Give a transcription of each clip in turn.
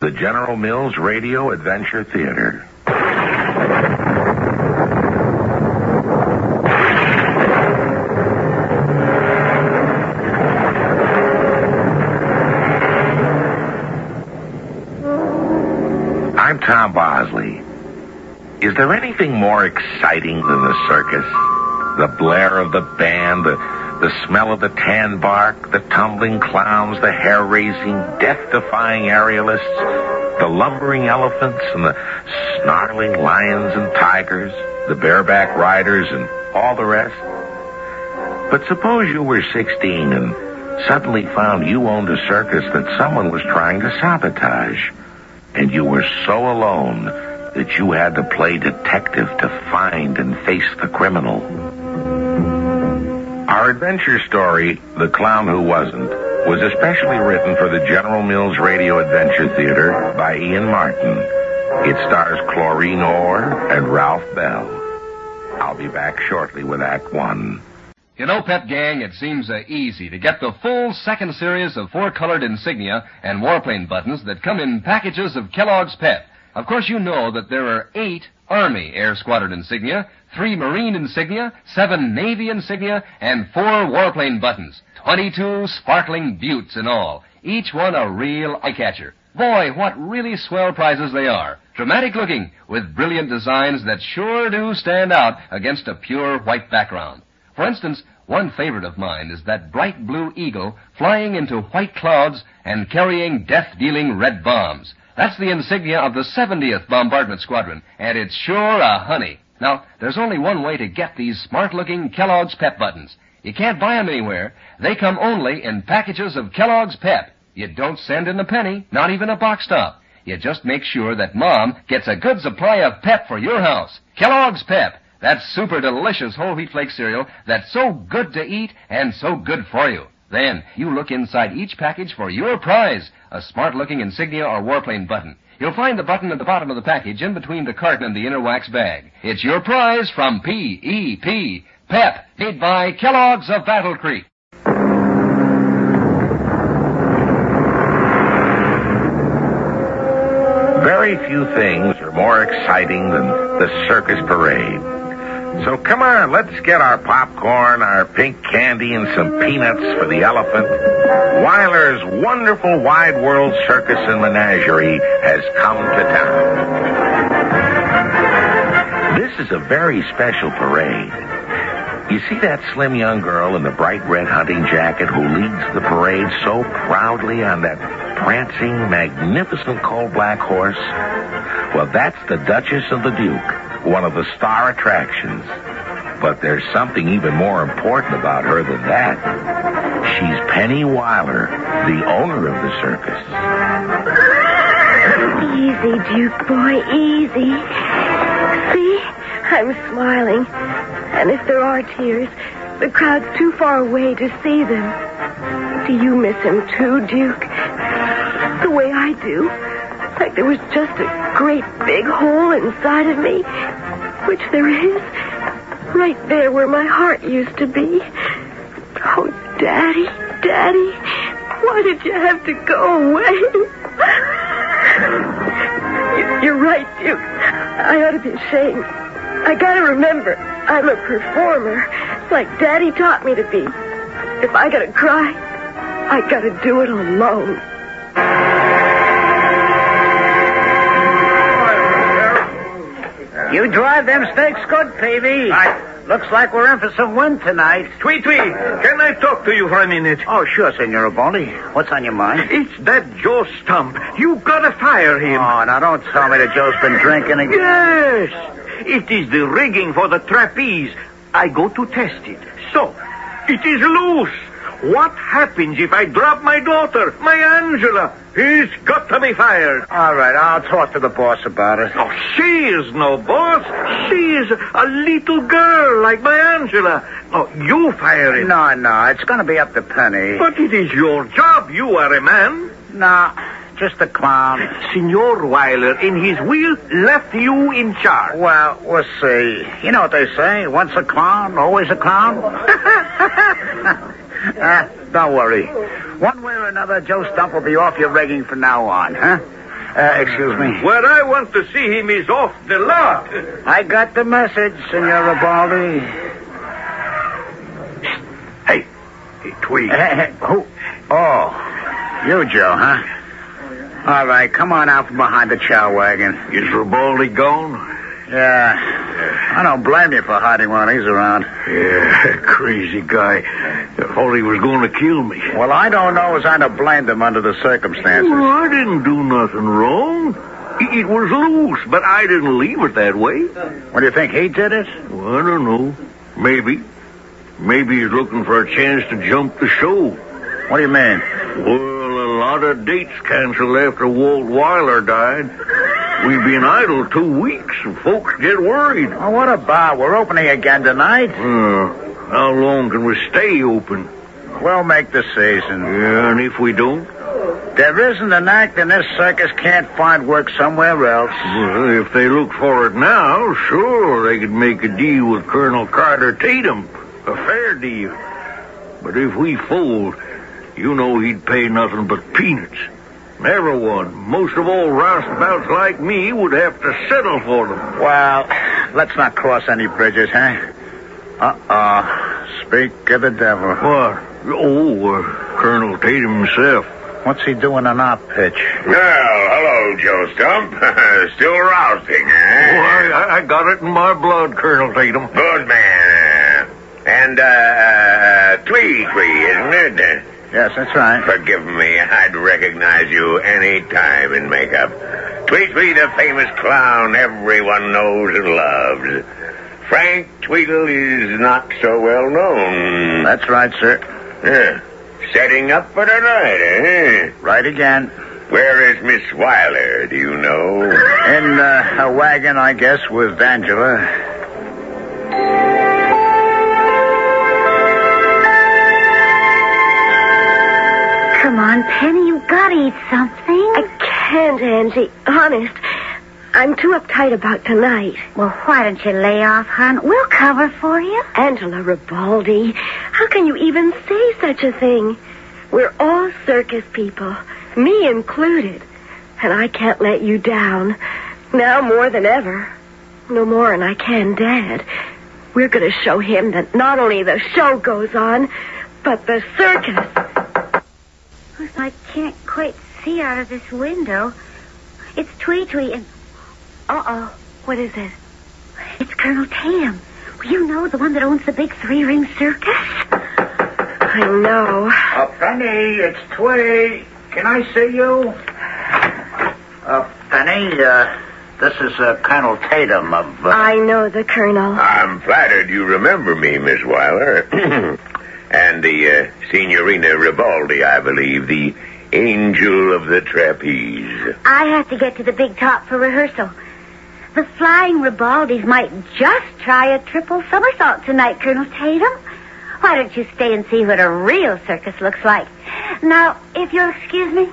The General Mills Radio Adventure Theater. I'm Tom Bosley. Is there anything more exciting than the circus? The blare of the band, the smell of the tan bark, the tumbling clowns, the hair-raising, death-defying aerialists, the lumbering elephants and the snarling lions and tigers, the bareback riders and all the rest. But suppose you were 16 and suddenly found you owned a circus that someone was trying to sabotage, and you were so alone that you had to play detective to find and face the criminal. Our adventure story, The Clown Who Wasn't, was especially written for the General Mills Radio Adventure Theater by Ian Martin. It stars Chlorine Orr and Ralph Bell. I'll be back shortly with Act One. You know, Pep Gang, it seems easy to get the full second series of four-colored insignia and warplane buttons that come in packages of Kellogg's Pep. Of course, you know that there are 8 Army Air Squadron insignia, 3 Marine insignia, 7 Navy insignia, and 4 warplane buttons. 22 sparkling buttes in all, each one a real eye-catcher. Boy, what really swell prizes they are. Dramatic looking, with brilliant designs that sure do stand out against a pure white background. For instance, one favorite of mine is that bright blue eagle flying into white clouds and carrying death-dealing red bombs. That's the insignia of the 70th Bombardment Squadron, and it's sure a honey. Now, there's only one way to get these smart-looking Kellogg's Pep buttons. You can't buy them anywhere. They come only in packages of Kellogg's Pep. You don't send in a penny, not even a box top. You just make sure that Mom gets a good supply of Pep for your house. Kellogg's Pep. That super delicious whole wheat flake cereal that's so good to eat and so good for you. Then you look inside each package for your prize, a smart-looking insignia or warplane button. You'll find the button at the bottom of the package in between the carton and the inner wax bag. It's your prize from P.E.P. Pep, made by Kellogg's of Battle Creek. Very few things are more exciting than the circus parade. So come on, let's get our popcorn, our pink candy, and some peanuts for the elephant. Weiler's wonderful wide world circus and menagerie has come to town. This is a very special parade. You see that slim young girl in the bright red hunting jacket who leads the parade so proudly on that prancing, magnificent coal-black horse? Well, that's the Duchess of the Duke, one of the star attractions. But there's something even more important about her than that. She's Penny Weiler, the owner of the circus. Easy, Duke boy, easy. See? I'm smiling. And if there are tears, the crowd's too far away to see them. Do you miss him too, Duke? The way I do. Like there was just a great big hole inside of me, which there is, right there where my heart used to be. Oh, Daddy, Daddy, why did you have to go away? You're right, Duke. I ought to be ashamed. I gotta remember, I'm a performer, like Daddy taught me to be. If I gotta cry, I gotta do it alone. You drive them steaks good, Peavy. Looks like we're in for some wind tonight. Tweet, can I talk to you for a minute? Oh, sure, Senor Bonnie. What's on your mind? It's that Joe Stump. You gotta fire him. Oh, now don't tell me that Joe's been drinking again. Yes. It is the rigging for the trapeze. I go to test it. So, it is loose. What happens if I drop my daughter, my Angela? He's got to be fired. All right, I'll talk to the boss about it. Oh, she is no boss. She is a little girl like my Angela. Oh, you fire him. No, it's going to be up to Penny. But it is your job. You are a man. No, just a clown. Senor Weiler, in his will, left you in charge. Well, we'll see. You know what they say, once a clown, always a clown. Don't worry. One way or another, Joe Stump will be off your rigging from now on, huh? Excuse me. Where I want to see him is off the lot. I got the message, Senor Ribaldi. Hey, Tweed. Who? Oh, you, Joe, huh? All right, come on out from behind the chow wagon. Is Ribaldi gone? Yeah. I don't blame you for hiding when he's around. Yeah, crazy guy. Thought he was going to kill me. Well, I don't know as I'd have blamed him under the circumstances. Well, I didn't do nothing wrong. It was loose, but I didn't leave it that way. What, do you think he did it? Well, I don't know. Maybe. Maybe he's looking for a chance to jump the show. What do you mean? Well, a lot of dates canceled after Walt Weiler died. We've been idle 2 weeks, and folks get worried. Oh, what about? We're opening again tonight. How long can we stay open? We'll make the season. Yeah, and if we don't? There isn't an act in this circus can't find work somewhere else. Well, if they look for it now, sure, they could make a deal with Colonel Carter Tatum. A fair deal. But if we fold, you know he'd pay nothing but peanuts. Everyone, most of all roustabouts like me, would have to settle for them. Well, let's not cross any bridges, huh? Speak of the devil. What? Oh, Colonel Tatum himself. What's he doing on our pitch? Well, hello, Joe Stump. Still rousting, eh? Why, I got it in my blood, Colonel Tatum. Good man. And, Tweed, isn't it? Yes, that's right. Forgive me, I'd recognize you any time in makeup. Tweed, the famous clown everyone knows and loves. Frank Tweedle is not so well known. That's right, sir. Yeah. Setting up for tonight, eh? Right again. Where is Miss Weiler, do you know? In a wagon, I guess, with Angela. Come on, Penny, you've got to eat something. I can't, Angie. Honest. I'm too uptight about tonight. Well, why don't you lay off, hon? We'll cover for you. Angela Ribaldi, how can you even say such a thing? We're all circus people, me included. And I can't let you down. Now more than ever. No more than I can Dad. We're going to show him that not only the show goes on, but the circus. I can't quite see out of this window. It's Tweed and... Uh-oh. What is it? It's Colonel Tatum. You know, the one that owns the big 3-ring circus? I know. Penny, it's Tweed. Can I see you? Penny, this is Colonel Tatum of... I know the Colonel. I'm flattered you remember me, Miss Weiler. And the Signorina Ribaldi, I believe, the angel of the trapeze. I have to get to the big top for rehearsal. The flying Ribaldis might just try a triple somersault tonight, Colonel Tatum. Why don't you stay and see what a real circus looks like? Now, if you'll excuse me.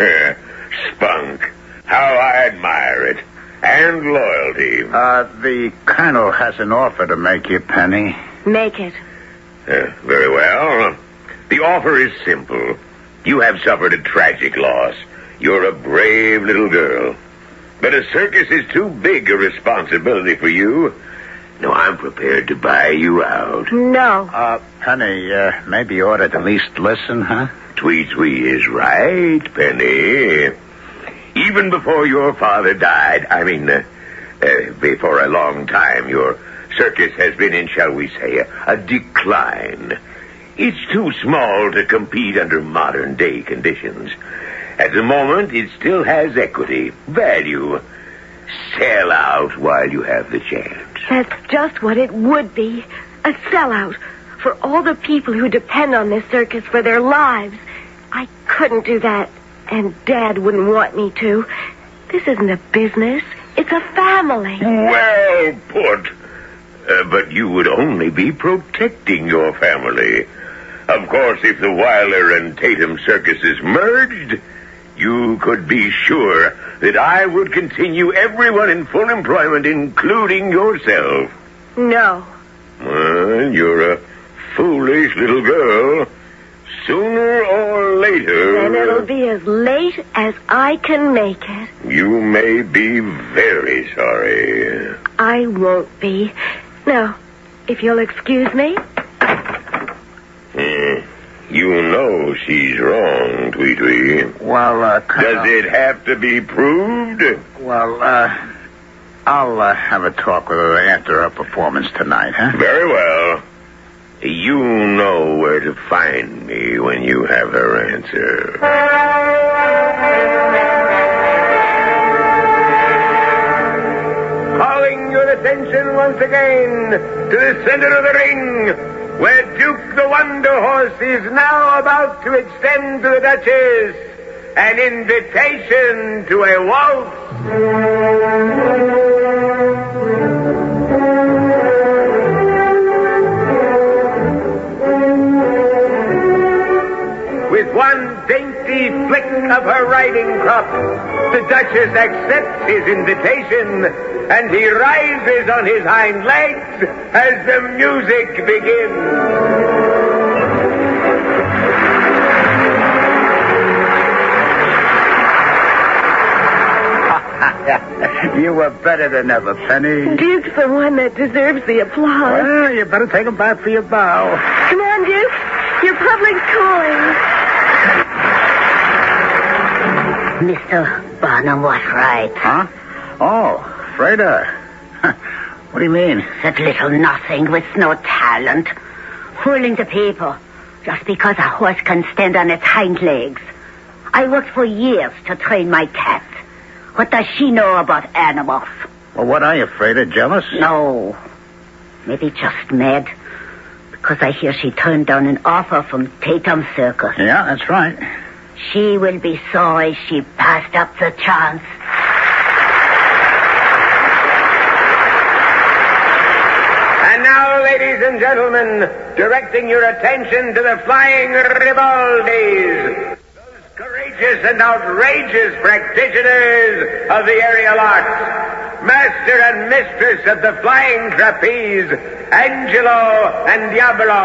Spunk. How I admire it. And loyalty. The Colonel has an offer to make you, Penny. Make it. Very well. The offer is simple. You have suffered a tragic loss. You're a brave little girl. But a circus is too big a responsibility for you. No, I'm prepared to buy you out. No. Penny, maybe you ought to at least listen, huh? Tweed is right, Penny. Even before your father died, before a long time, your circus has been in, shall we say, a decline. It's too small to compete under modern-day conditions. At the moment, it still has equity, value. Sell out while you have the chance. That's just what it would be. A sellout for all the people who depend on this circus for their lives. I couldn't do that, and Dad wouldn't want me to. This isn't a business. It's a family. Well put. But you would only be protecting your family. Of course, if the Weiler and Tatum circuses merged, you could be sure that I would continue everyone in full employment, including yourself. No. Well, you're a foolish little girl. Sooner or later... Then it'll be as late as I can make it. You may be very sorry. I won't be. Now, if you'll excuse me. You know she's wrong, Tweety. Well, Does it have to be proved? Well, I'll have a talk with her after her performance tonight, huh? Very well. You know where to find me when you have her answer. Calling your attention once again to the center of the ring, where Duke the Wonder Horse is now about to extend to the Duchess an invitation to a waltz. With one dainty flick of her riding crop, the Duchess accepts his invitation, and he rises on his hind legs as the music begins. You were better than ever, Penny. Duke's the one that deserves the applause. Well, you better take him back for your bow. Come on, Duke. Your public's calling. Mr. Barnum was right. Huh? Oh, Freda. What do you mean? That little nothing with no talent. Fooling the people just because a horse can stand on its hind legs. I worked for years to train my cat. What does she know about animals? Well, what are you, Freda? Jealous? No. Maybe just mad. Because I hear she turned down an offer from Tatum Circus. Yeah, that's right. She will be sorry she passed up the chance. And now, ladies and gentlemen, directing your attention to the Flying Ribaldis, those courageous and outrageous practitioners of the aerial arts, master and mistress of the flying trapeze, Angelo and Diablo.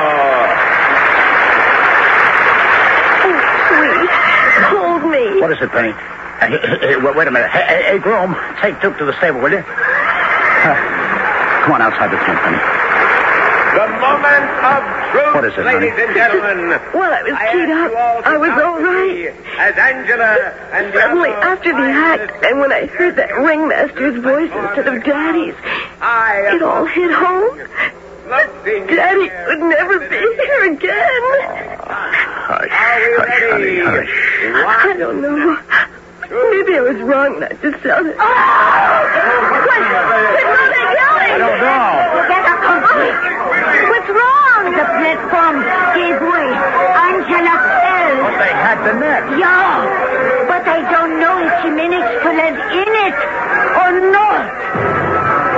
Hold me. What is it, Penny? Hey, wait a minute. Hey, groom, take Duke to the stable, will you? Come on outside the tent, Penny. The moment of truth, What is it, ladies honey? and gentlemen. Well, I was keyed up. I was all right. As Angela and Suddenly, Diablo after the act, and when I heard that ringmaster's voice instead of Daddy's, it all hit home. Daddy would never be here again. Hush, honey, hush. I don't know. Maybe I was wrong not to sell it. What's Mother yelling? I don't know. What's wrong? The platform gave way. Angela fell. But they had the net. Yeah, but I don't know if she managed to land in it or not.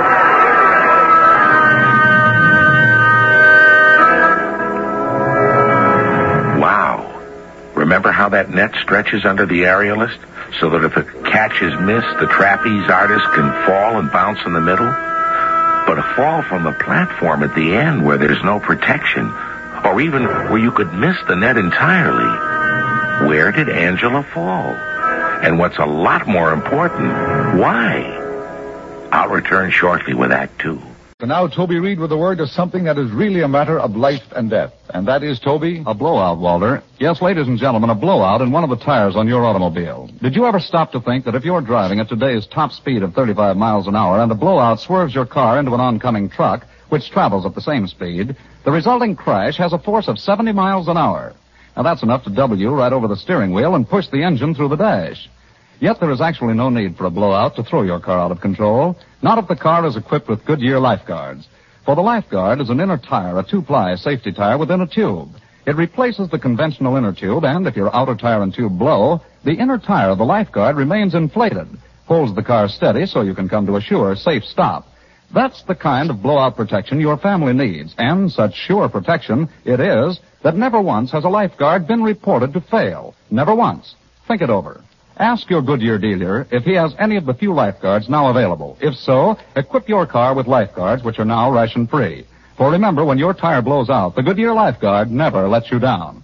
Wow. Remember how that net stretches under the aerialist? So that if a catch is missed, the trapeze artist can fall and bounce in the middle? But a fall from the platform at the end where there's no protection, or even where you could miss the net entirely. Where did Angela fall? And what's a lot more important, why? I'll return shortly with Act Two. And now Toby Reed with a word of something that is really a matter of life and death. And that is, Toby? A blowout, Walter. Yes, ladies and gentlemen, a blowout in one of the tires on your automobile. Did you ever stop to think that if you're driving at today's top speed of 35 miles an hour and a blowout swerves your car into an oncoming truck, which travels at the same speed, the resulting crash has a force of 70 miles an hour? Now that's enough to double you right over the steering wheel and push the engine through the dash. Yet there is actually no need for a blowout to throw your car out of control, not if the car is equipped with Goodyear Lifeguards. For the Lifeguard is an inner tire, a two-ply safety tire within a tube. It replaces the conventional inner tube, and if your outer tire and tube blow, the inner tire of the Lifeguard remains inflated, holds the car steady so you can come to a sure, safe stop. That's the kind of blowout protection your family needs, and such sure protection it is that never once has a Lifeguard been reported to fail. Never once. Think it over. Ask your Goodyear dealer if he has any of the few Lifeguards now available. If so, equip your car with Lifeguards, which are now ration-free. For remember, when your tire blows out, the Goodyear Lifeguard never lets you down.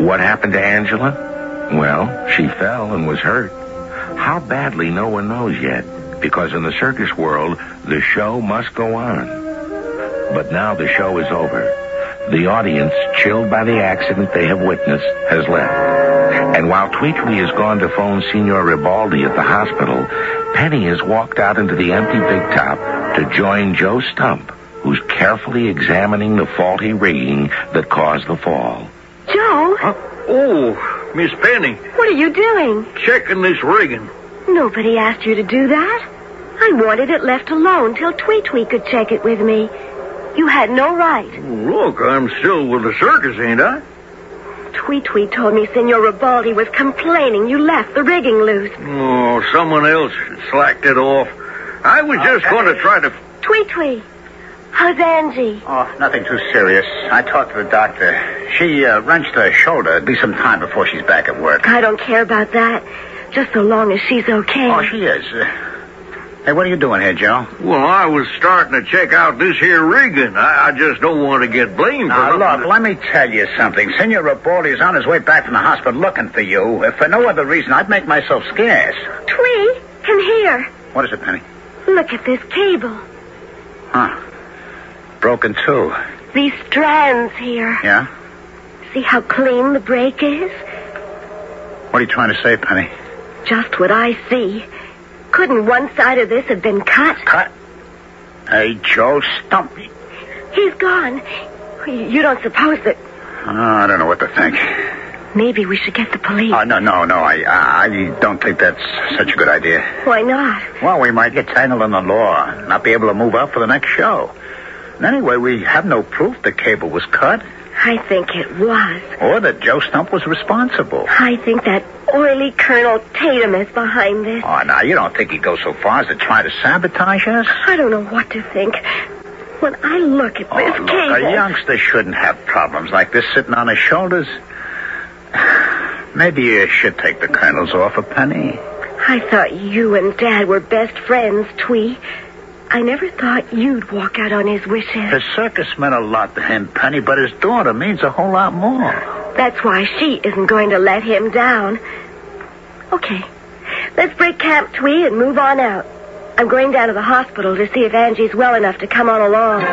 What happened to Angela? Well, she fell and was hurt. How badly, no one knows yet, because in the circus world, the show must go on. But now the show is over. The audience, chilled by the accident they have witnessed, has left. And while Tweetwee has gone to phone Signor Ribaldi at the hospital, Penny has walked out into the empty Big Top to join Joe Stump, who's carefully examining the faulty rigging that caused the fall. Joe? Oh, Miss Penny. What are you doing? Checking this rigging. Nobody asked you to do that. I wanted it left alone till Tweetwee could check it with me. You had no right. Look, I'm still with the circus, ain't I? Tweetwee told me Signor Ribaldi was complaining you left the rigging loose. Oh, someone else slacked it off. I was just going to try to... Tweetwee, how's Angie? Oh, nothing too serious. I talked to the doctor. She wrenched her shoulder. It'll be some time before she's back at work. I don't care about that. Just so long as she's okay. Oh, she is. Hey, what are you doing here, Joe? Well, I was starting to check out this here rigging. I just don't want to get blamed for Now, look, let me tell you something. Signor Ribaldi is on his way back from the hospital looking for you. If for no other reason, I'd make myself scarce. Twee, come here. What is it, Penny? Look at this cable. Huh. Broken, too. These strands here. Yeah? See how clean the break is? What are you trying to say, Penny? Just what I see. Couldn't one side of this have been cut? Cut? Hey, Joe, Stump. He's gone. You don't suppose that... Oh, I don't know what to think. Maybe we should get the police. Oh, no. I don't think that's such a good idea. Why not? Well, we might get tangled in the law, not be able to move out for the next show. And anyway, we have no proof the cable was cut. I think it was. Or that Joe Stump was responsible. I think that oily Colonel Tatum is behind this. Oh, now, you don't think he'd go so far as to try to sabotage us? I don't know what to think. When I look at this look, cable... a youngster shouldn't have problems like this sitting on his shoulders. Maybe you should take the Colonel's offer, Penny. I thought you and Dad were best friends, Twee. I never thought you'd walk out on his wishes. The circus meant a lot to him, Penny, but his daughter means a whole lot more. That's why she isn't going to let him down. Okay, let's break camp, Twee, and move on out. I'm going down to the hospital to see if Angie's well enough to come on along.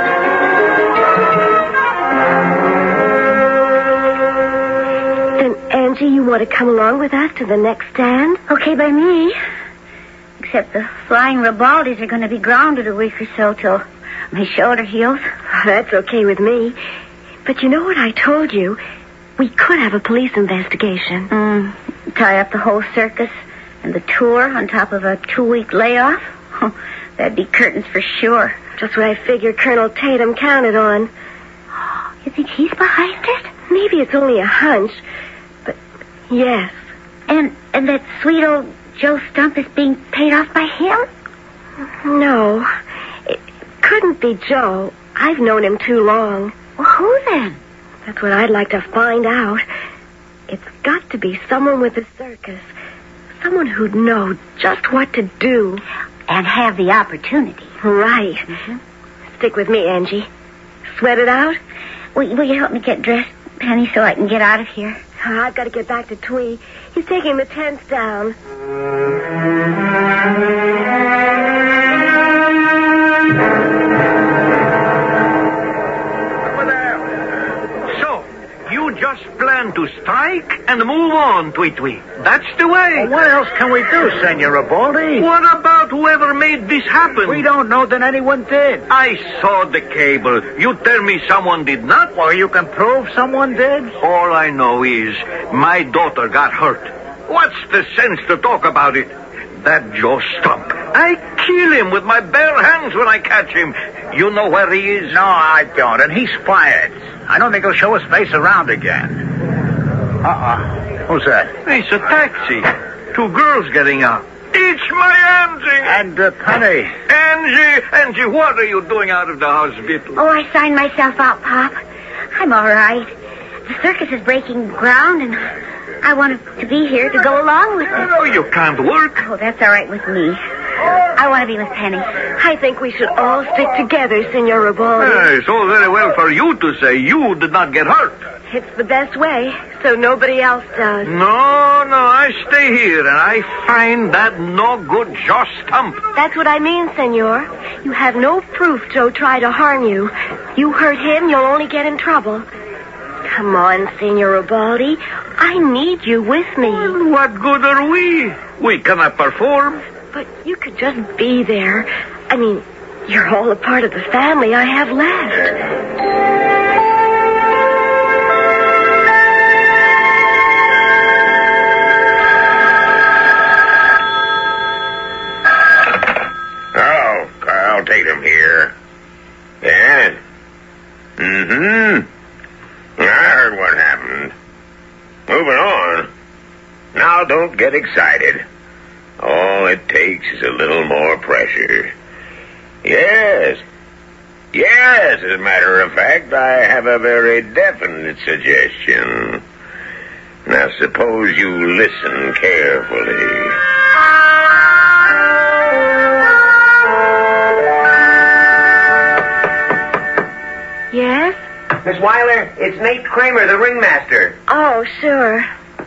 And Angie, you want to come along with us to the next stand? Okay by me. Except the flying Ribaldis are going to be grounded a week or so till my shoulder heals. That's okay with me. But you know what I told you? We could have a police investigation. Tie up the whole circus and the tour on top of a 2-week layoff? That'd be curtains for sure. Just what I figured Colonel Tatum counted on. You think he's behind it? Maybe it's only a hunch, but yes. And that sweet old Joe Stump is being paid off by him? No, it couldn't be Joe. I've known him too long. Well, who then? That's what I'd like to find out. It's got to be someone with the circus. Someone who'd know just what to do. And have the opportunity. Right. Stick with me, Angie. Sweat it out? Will you help me get dressed, Penny, so I can get out of here? I've got to get back to Twee. He's taking the tents down. So, you just plan to strike and move on, Tweetwee. That's the way. Well, what else can we do, Senor Ribaldi? What about whoever made this happen? We don't know that anyone did. I saw the cable. You tell me someone did not? Well, you can prove someone did? All I know is my daughter got hurt. What's the sense to talk about it? That Joe Stump. I kill him with my bare hands when I catch him. You know where he is? No, I don't, and he's fired. I don't think he'll show his face around again. Who's that? It's a taxi. 2 girls getting out. It's my Angie. And Penny. Angie, what are you doing out of the hospital? Oh, I signed myself out, Pop. I'm all right. The circus is breaking ground, and I wanted to be here to go along with it. No, you can't work. Oh, that's all right with me. I want to be with Penny. I think we should all stick together, Signor Ribaldi. It's all very well for you to say you did not get hurt. It's the best way, so nobody else does. No, I stay here and I find that no good Joe Stump. That's what I mean, senor. You have no proof Joe tried to harm you. You hurt him, you'll only get in trouble. Come on, Senor Ubaldi. I need you with me. Well, what good are we? We cannot perform. But you could just be there. I mean, you're all a part of the family I have left. Tatum here. Yeah? I heard what happened. Moving on. Now, don't get excited. All it takes is a little more pressure. Yes, as a matter of fact, I have a very definite suggestion. Now, suppose you listen carefully. Yes? Miss Weiler, it's Nate Kramer, the ringmaster. Oh, sure.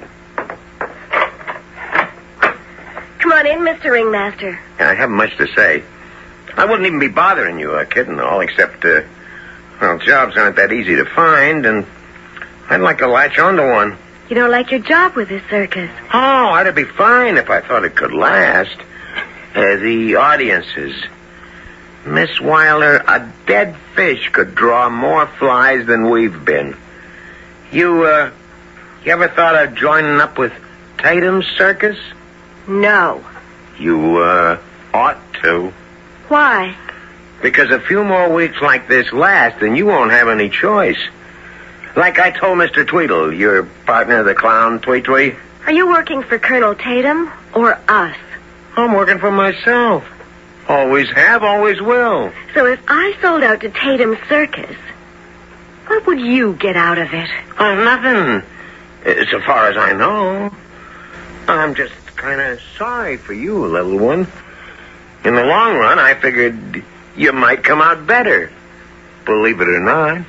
Come on in, Mr. Ringmaster. I haven't much to say. I wouldn't even be bothering you, kid and all, except, jobs aren't that easy to find, and I'd like to latch onto one. You don't like your job with this circus? Oh, I'd be fine if I thought it could last. The audiences. Miss Weiler, a dead fish could draw more flies than we've been. You ever thought of joining up with Tatum's circus? No. You, ought to. Why? Because a few more weeks like this last, and you won't have any choice. Like I told Mr. Tweedle, your partner, the clown, Twee Twee. Are you working for Colonel Tatum or us? I'm working for myself. Always have, always will. So if I sold out to Tatum's circus, what would you get out of it? Nothing. So far as I know. I'm just kind of sorry for you, little one. In the long run, I figured you might come out better. Believe it or not.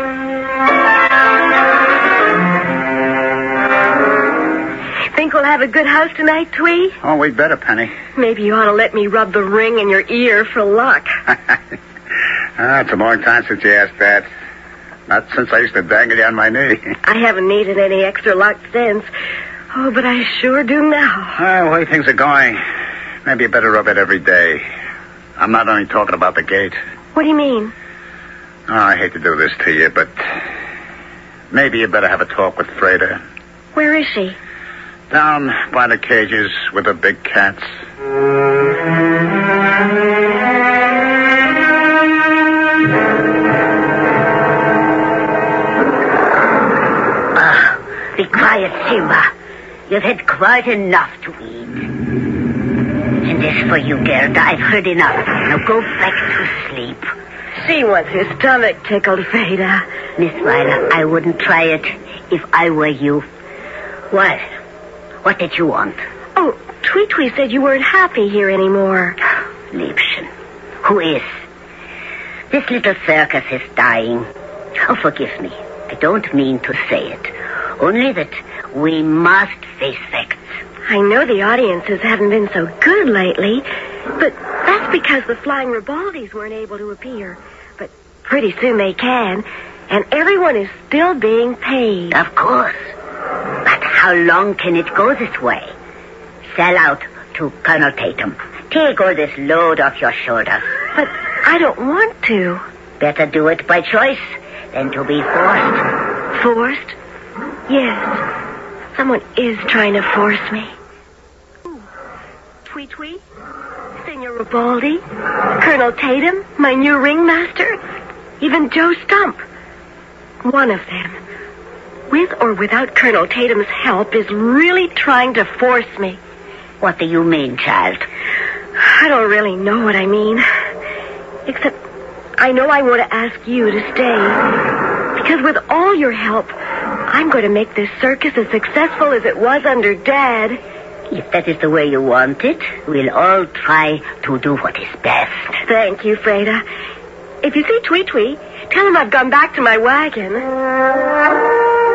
Think we'll have a good house tonight, Twee? Oh, we'd better, Penny. Maybe you ought to let me rub the ring in your ear for luck. It's a long time since you asked that. Not since I used to bang it on my knee. I haven't needed any extra luck since. Oh, but I sure do now. The way things are going, maybe you better rub it every day. I'm not only talking about the gate. What do you mean? Oh, I hate to do this to you, but maybe you better have a talk with Freda. Where is she? Down by the cages with the big cats. Be quiet, Simba. You've had quite enough to eat. And as for you, Gerda, I've heard enough. Now go back to sleep. She wants her stomach tickled, Freda. Miss Weiler, I wouldn't try it if I were you. What? What did you want? Oh, Twee Twee said you weren't happy here anymore. Liebchen, who is? This little circus is dying. Oh, forgive me. I don't mean to say it. Only that we must face facts. I know the audiences haven't been so good lately, but that's because the Flying Ribaldis weren't able to appear. But pretty soon they can, and everyone is still being paid. Of course. But how long can it go this way? Sell out to Colonel Tatum. Take all this load off your shoulders. But I don't want to. Better do it by choice than to be forced. Forced? Yes. Someone is trying to force me. Ooh. Twee Twee? Senor Ubaldi? Colonel Tatum? My new ringmaster? Even Joe Stump? One of them, with or without Colonel Tatum's help, is really trying to force me. What do you mean, child? I don't really know what I mean. Except I know I want to ask you to stay. Because with all your help, I'm going to make this circus as successful as it was under Dad. If that is the way you want it, we'll all try to do what is best. Thank you, Freda. If you see Twee Twee, tell him I've gone back to my wagon.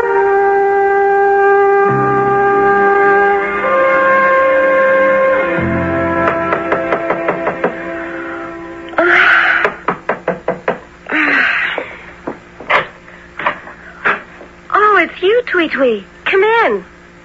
Twee. Come in.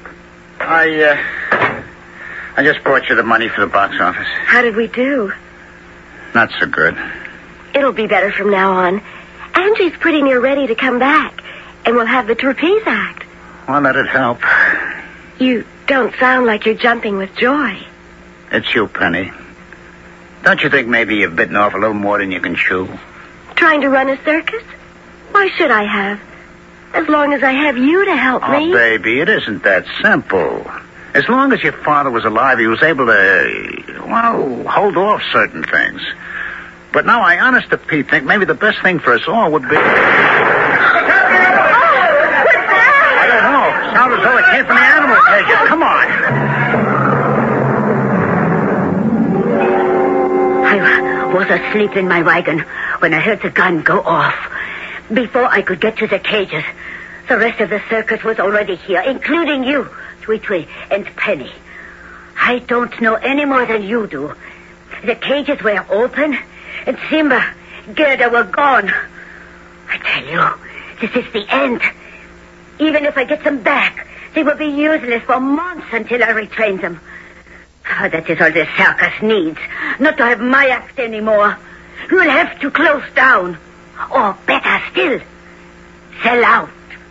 I just brought you the money for the box office. How did we do? Not so good. It'll be better from now on. Angie's pretty near ready to come back, and we'll have the trapeze act. Well, that'd help. You don't sound like you're jumping with joy. It's you, Penny. Don't you think maybe you've bitten off a little more than you can chew? Trying to run a circus? Why should I have? As long as I have you to help me. Oh, baby, it isn't that simple. As long as your father was alive, he was able to, well, hold off certain things. But now I, honest to Pete, think maybe the best thing for us all would be... Oh, what's that? I don't know. Sounded as though it came from the animal cages. Come on. I was asleep in my wagon when I heard the gun go off. Before I could get to the cages, the rest of the circus was already here, including you, Twee and Penny. I don't know any more than you do. The cages were open, and Simba, Gerda were gone. I tell you, this is the end. Even if I get them back, they will be useless for months until I retrain them. Oh, that is all the circus needs, not to have my act anymore. We'll have to close down. Or better still, sell out.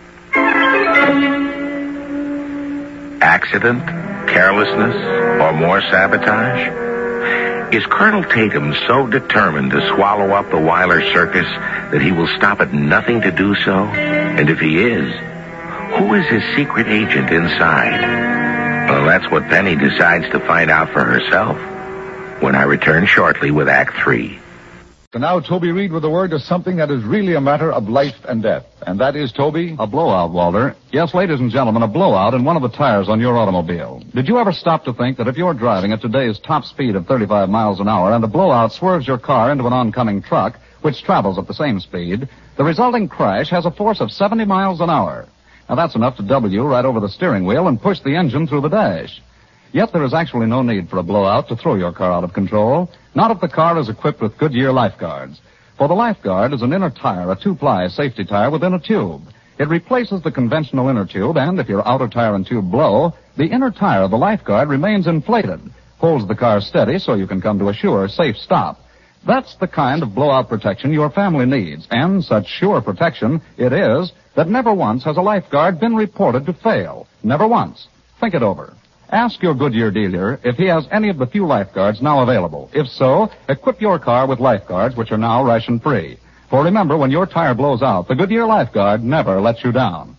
Accident, carelessness, or more sabotage? Is Colonel Tatum so determined to swallow up the Weiler Circus that he will stop at nothing to do so? And if he is, who is his secret agent inside? Well, that's what Penny decides to find out for herself when I return shortly with Act 3. And now Toby Reed with a word to something that is really a matter of life and death. And that is, Toby? A blowout, Walter. Yes, ladies and gentlemen, a blowout in one of the tires on your automobile. Did you ever stop to think that if you're driving at today's top speed of 35 miles an hour and a blowout swerves your car into an oncoming truck, which travels at the same speed, the resulting crash has a force of 70 miles an hour? Now, that's enough to double you right over the steering wheel and push the engine through the dash. Yet there is actually no need for a blowout to throw your car out of control, not if the car is equipped with Goodyear Lifeguards. For the Lifeguard is an inner tire, a two-ply safety tire within a tube. It replaces the conventional inner tube, and if your outer tire and tube blow, the inner tire of the Lifeguard remains inflated, holds the car steady so you can come to a sure, safe stop. That's the kind of blowout protection your family needs, and such sure protection it is that never once has a Lifeguard been reported to fail. Never once. Think it over. Ask your Goodyear dealer if he has any of the few Lifeguards now available. If so, equip your car with Lifeguards, which are now ration-free. For remember, when your tire blows out, the Goodyear Lifeguard never lets you down.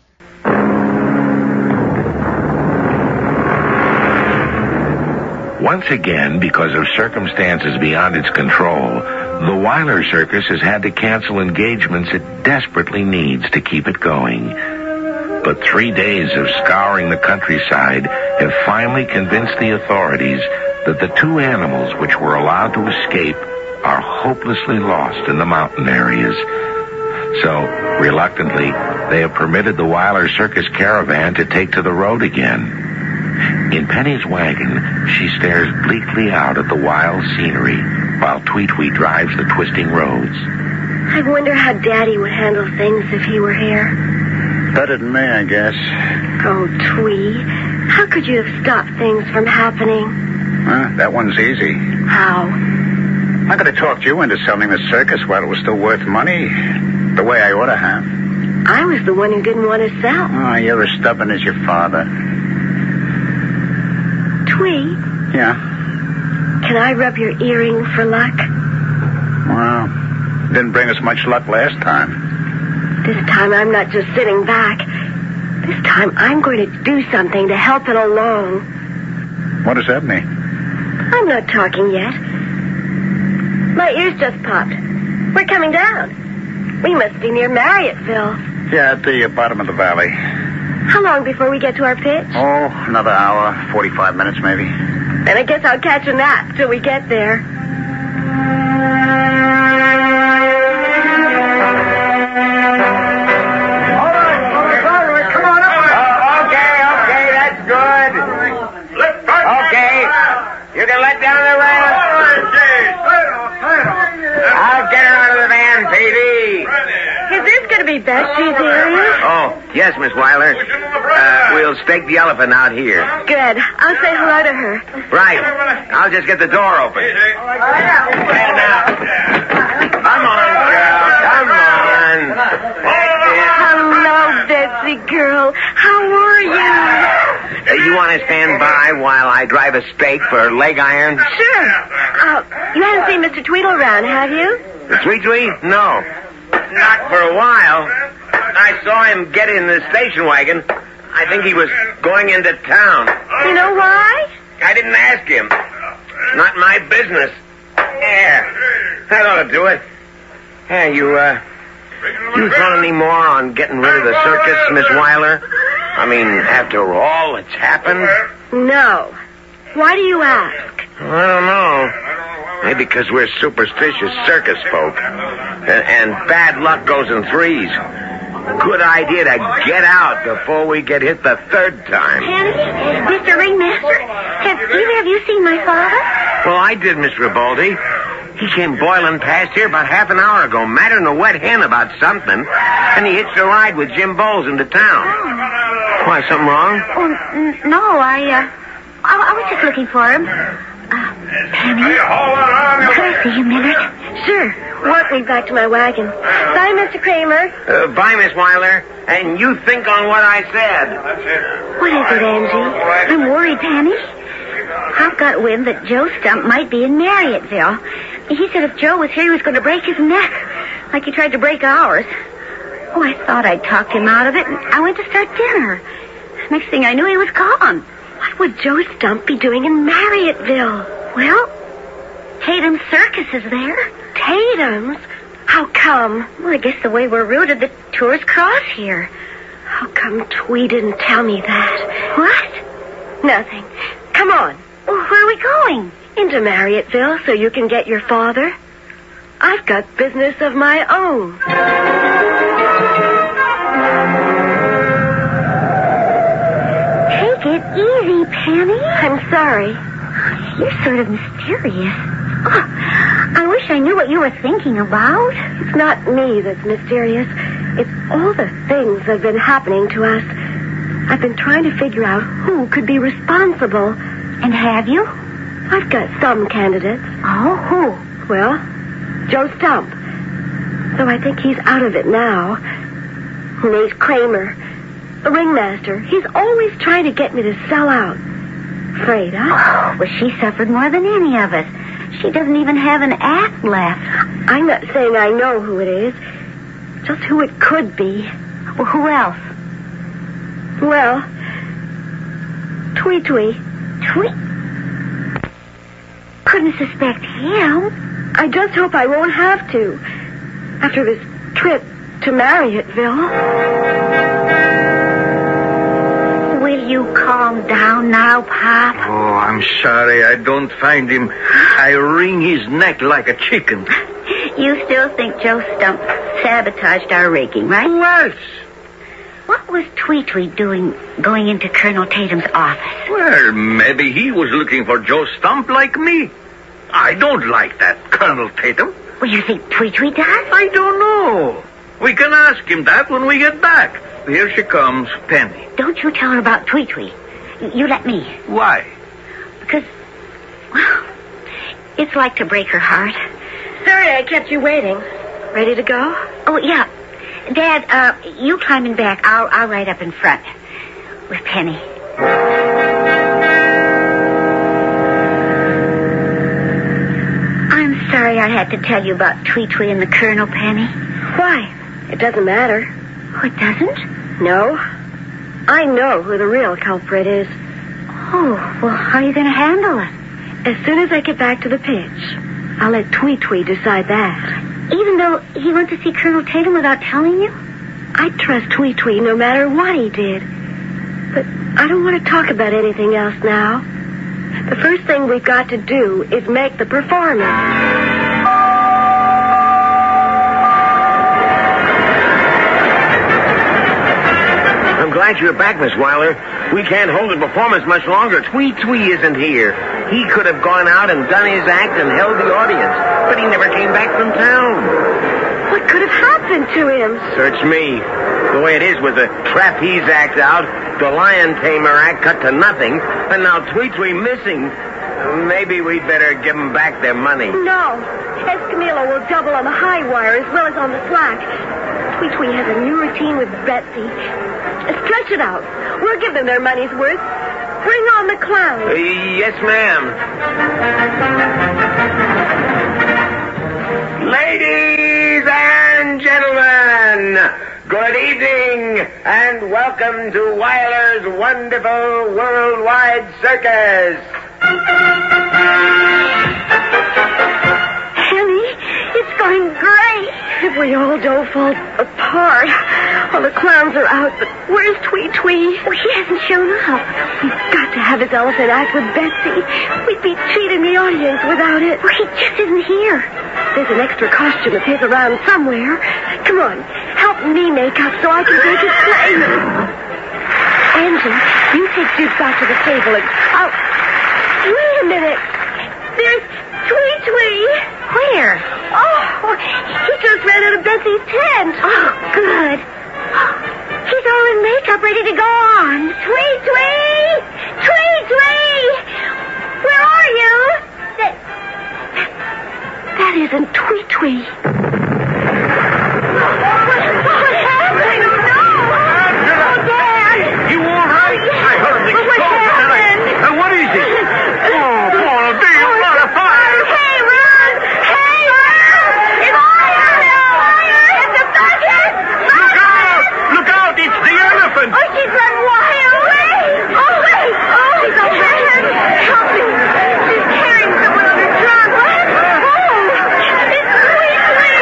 Once again, because of circumstances beyond its control, the Weiler Circus has had to cancel engagements it desperately needs to keep it going. But 3 days of scouring the countryside have finally convinced the authorities that the two animals which were allowed to escape are hopelessly lost in the mountain areas. So, reluctantly, they have permitted the Weiler Circus caravan to take to the road again. In Penny's wagon, she stares bleakly out at the wild scenery while Twee drives the twisting roads. I wonder how Daddy would handle things if he were here. Better than me, I guess. Oh, Twee, how could you have stopped things from happening? That one's easy. How? I could have talked you into selling the circus while it was still worth money, the way I ought to have. I was the one who didn't want to sell. Oh, you're as stubborn as your father. Twee? Yeah? Can I rub your earring for luck? Well, didn't bring us much luck last time. This time I'm not just sitting back. This time I'm going to do something to help it along. What does that mean? I'm not talking yet. My ears just popped. We're coming down. We must be near Marriotteville. Yeah, at the bottom of the valley. How long before we get to our pitch? Oh, another hour, 45 minutes maybe. Then I guess I'll catch a nap till we get there. You can let down the ramp. I'll get her out of the van, Petey. Is this going to be Betsy's area? Oh, Yes, Miss Weiler. We'll stake the elephant out here. Good. I'll say hello to her. Right. I'll just get the door open. Stand out. Come on, girl. Come on. Hello, Betsy girl. How are you? You want to stand by while I drive a stake for leg iron? Sure. You haven't seen Mr. Tweedle around, have you? The Tweet? No. Not for a while. I saw him get in the station wagon. I think he was going into town. You know why? I didn't ask him. Not my business. Yeah. That ought to do it. Hey, you thought any more on getting rid of the circus, Miss Weiler? I mean, after all that's happened? No. Why do you ask? I don't know. Maybe because we're superstitious circus folk. And bad luck goes in threes. Good idea to get out before we get hit the third time. Penny? Mr. Ringmaster? Have either of you seen my father? Well, I did, Miss Ribaldi. He came boiling past here about half an hour ago, madder than a wet hen about something, and he hitched a ride with Jim Bowles into town. Oh. Why, something wrong? Oh, no, I was just looking for him. Penny? Could I see him a minute? Sure. Walk me back to my wagon. Bye, Mr. Kramer. Bye, Miss Weiler. And you think on what I said. What is it, Angie? I'm worried, Penny. I've got wind that Joe Stump might be in Marriotteville. He said if Joe was here, he was going to break his neck, like he tried to break ours. Oh, I thought I'd talked him out of it, and I went to start dinner. Next thing I knew, he was gone. What would Joe Stump be doing in Marriotteville? Well, Tatum's Circus is there. Tatum's? How come? Well, I guess the way we're routed, the tours cross here. How come Twee didn't tell me that? What? Nothing. Come on. Well, where are we going? Into Marriotteville so you can get your father. I've got business of my own. Take it easy, Penny. I'm sorry. You're sort of mysterious. Oh, I wish I knew what you were thinking about. It's not me that's mysterious. It's all the things that have been happening to us. I've been trying to figure out who could be responsible. And have you? I've got some candidates. Oh, who? Well, Joe Stump. Though I think he's out of it now. And there's Kramer, the ringmaster. He's always trying to get me to sell out. Freda. Oh, well, she suffered more than any of us. She doesn't even have an act left. I'm not saying I know who it is. Just who it could be. Well, who else? Well, Twee. Twee? Couldn't suspect him. I just hope I won't have to. After this trip to Marriotteville. Will you calm down now, Pop? Oh, I'm sorry I don't find him. I wring his neck like a chicken. You still think Joe Stump sabotaged our rigging, right? Who else? What was Twee doing going into Colonel Tatum's office? Well, maybe he was looking for Joe Stump like me. I don't like that Colonel Tatum. Well, you think Twee does? I don't know. We can ask him that when we get back. Here she comes, Penny. Don't you tell her about Twee. You let me. Why? Because, well, it's like to break her heart. Sorry I kept you waiting. Ready to go? Oh, yeah. Dad, you climb in back. I'll ride up in front with Penny. I'm sorry I had to tell you about Twee and the Colonel, Penny. Why? It doesn't matter. Oh, it doesn't? No. I know who the real culprit is. Oh, well, how are you going to handle it? As soon as I get back to the pitch, I'll let Twee decide that. Even though he went to see Colonel Tatum without telling you? I trust Twee no matter what he did. But I don't want to talk about anything else now. The first thing we've got to do is make the performance. I'm glad you're back, Miss Weiler. We can't hold the performance much longer. Twee isn't here. He could have gone out and done his act and held the audience, but he never came back from town. What could have happened to him? Search me. The way it is with the trapeze act out, the lion tamer act cut to nothing, and now Tweet-Twee missing. Maybe we'd better give them back their money. No. Escamillo will double on the high wire as well as on the slack. Tweet-Twee has a new routine with Betsy. Stretch it out. We'll give them their money's worth. Bring on the clown. Yes, ma'am. Ladies and gentlemen, good evening and welcome to Wyler's wonderful worldwide circus. Henny, it's going great. If we all don't fall apart. All the clowns are out, but where's Tweet-Twee? Well, he hasn't shown up. We've got to have his elephant act with Betsy. We'd be cheating the audience without it. Well, he just isn't here. There's an extra costume of his around somewhere. Come on, help me make up so I can take his place. Angie, you take Duke back to the table and wait a minute. There's Tweet-Twee. Where? Oh, he just ran out of Betsy's tent. Oh, good. He's all in makeup, ready to go on. Tweet-Twee! Tweet-Twee! Where are you? That isn't Tweet-Twee. What happened? I don't know. Oh, Dad. You all right? I heard an explosion. What happened? What is it? Oh, poor dear. What a fire. Hey, run! Hey, run! It's fire! It's a bucket! Look out! Look out! It's the elephant. Oh, she's run wild! Oh, wait! Oh, she's overhead! Help me! She's carrying someone on her trunk! What? Oh! It's Tweet-Twee!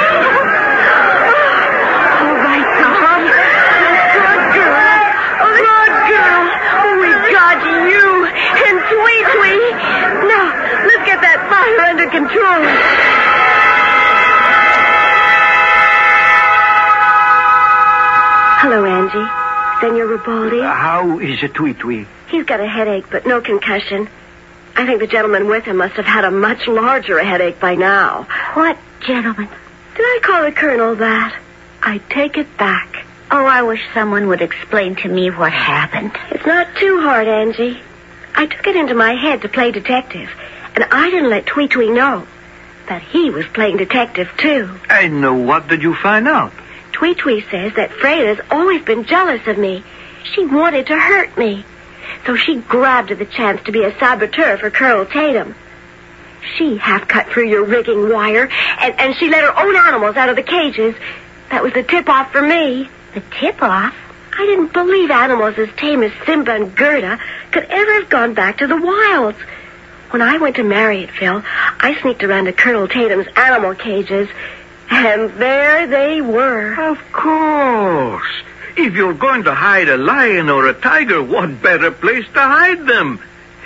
All right, Tom. Good girl! Good girl! We got you and Tweet-Twee! Now, let's get that fire under control. Hello, Angie. Senor Ribaldi. How is it, Tweet-Twee? He's got a headache, but no concussion. I think the gentleman with him must have had a much larger headache by now. What gentleman? Did I call the colonel that? I take it back. Oh, I wish someone would explain to me what happened. It's not too hard, Angie. I took it into my head to play detective, and I didn't let Tweet-Twee know that he was playing detective, too. And what did you find out? Tweet-Twee says that Freda's always been jealous of me. She wanted to hurt me. So she grabbed at the chance to be a saboteur for Colonel Tatum. She half cut through your rigging wire, and she let her own animals out of the cages. That was the tip-off for me. The tip-off? I didn't believe animals as tame as Simba and Gerda could ever have gone back to the wilds. When I went to Marriotteville, I sneaked around to Colonel Tatum's animal cages, and there they were. Of course. If you're going to hide a lion or a tiger, what better place to hide them?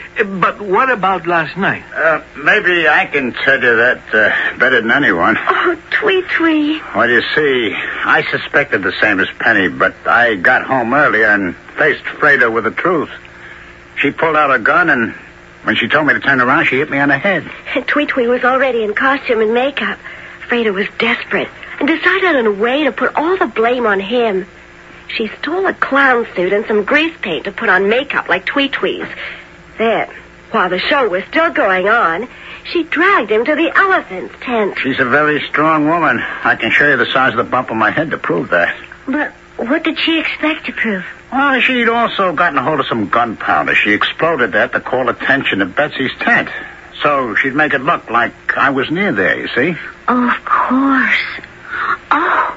But what about last night? Maybe I can tell you that better than anyone. Oh, Tweet-Twee. Well, you see, I suspected the same as Penny, but I got home earlier and faced Freda with the truth. She pulled out a gun, and when she told me to turn around, she hit me on the head. Tweet-Twee was already in costume and makeup. Freda was desperate and decided on a way to put all the blame on him. She stole a clown suit and some grease paint to put on makeup like Tweet-Twee's. Then, while the show was still going on, she dragged him to the elephant's tent. She's a very strong woman. I can show you the size of the bump on my head to prove that. But what did she expect to prove? Well, she'd also gotten a hold of some gunpowder. She exploded that to call attention to Betsy's tent. So she'd make it look like I was near there, you see? Oh, of course. Oh,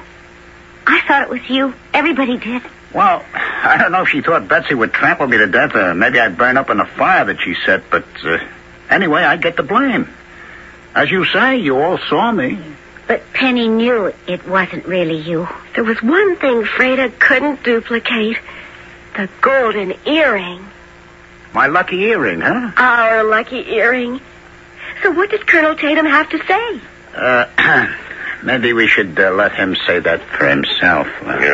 I thought it was you. Everybody did. Well, I don't know if she thought Betsy would trample me to death, or maybe I'd burn up in the fire that she set, but anyway, I get the blame. As you say, you all saw me. But Penny knew it wasn't really you. There was one thing Freda couldn't duplicate. The golden earring. My lucky earring, huh? Our lucky earring. So what does Colonel Tatum have to say? Maybe we should let him say that for himself.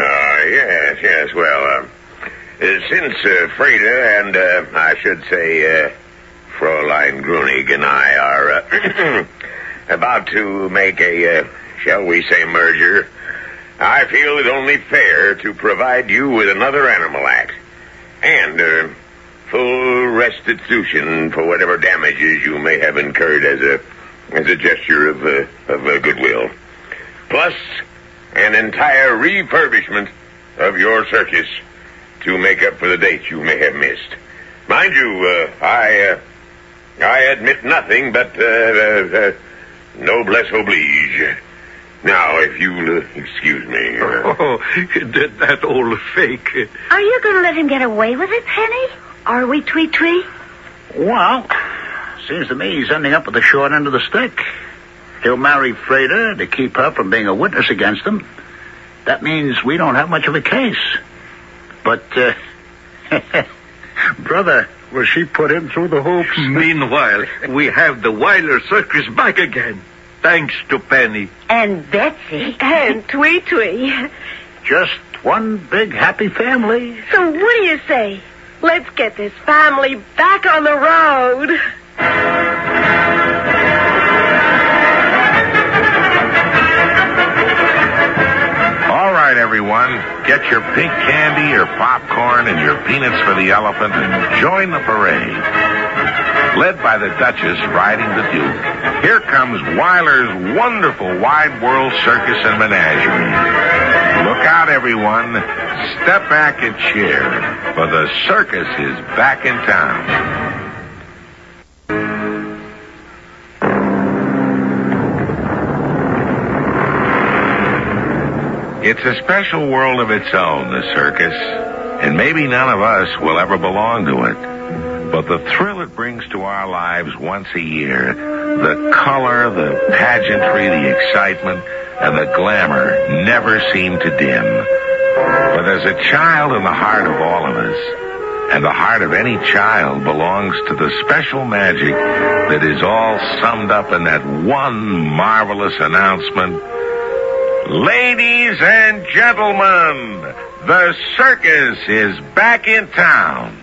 Yes. Well, since Freda and, I should say, Fräulein Grunig and I are about to make a, shall we say, merger, I feel it only fair to provide you with another animal act. And, full restitution for whatever damages you may have incurred as a gesture of goodwill. Plus, an entire refurbishment of your circus to make up for the dates you may have missed. Mind you, I admit nothing but, noblesse oblige. Now, if you'll excuse me. Oh, that old fake. Are you going to let him get away with it, Penny? Are we, Tweet Tweet? Well, seems to me he's ending up with the short end of the stick. He'll marry Freda to keep her from being a witness against him. That means we don't have much of a case. But, brother, will she put him through the hoops? Meanwhile, we have the Weiler Circus back again. Thanks to Penny. And Betsy. And Tweet Tweet. Just one big happy family. So what do you say? Let's get this family back on the road. All right, everyone. Get your pink candy, your popcorn, and your peanuts for the elephant and join the parade. Led by the Duchess riding the Duke, here comes Weiler's wonderful Wide World Circus and Menagerie. Look out, everyone. Step back and cheer, for the circus is back in town. It's a special world of its own, the circus, and maybe none of us will ever belong to it. But the thrill it brings to our lives once a year, the color, the pageantry, the excitement, and the glamour never seem to dim. For there's a child in the heart of all of us, and the heart of any child belongs to the special magic that is all summed up in that one marvelous announcement. Ladies and gentlemen, the circus is back in town.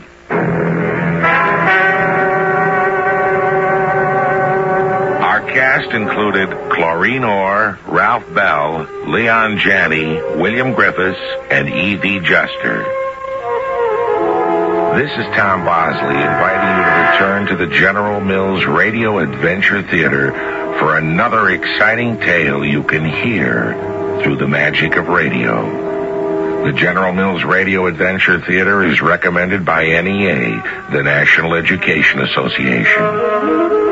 Our cast included Chlorine Orr, Ralph Bell, Leon Janney, William Griffiths, and E.V. Juster. This is Tom Bosley inviting you to return to the General Mills Radio Adventure Theater for another exciting tale you can hear through the magic of radio. The General Mills Radio Adventure Theater is recommended by NEA, the National Education Association.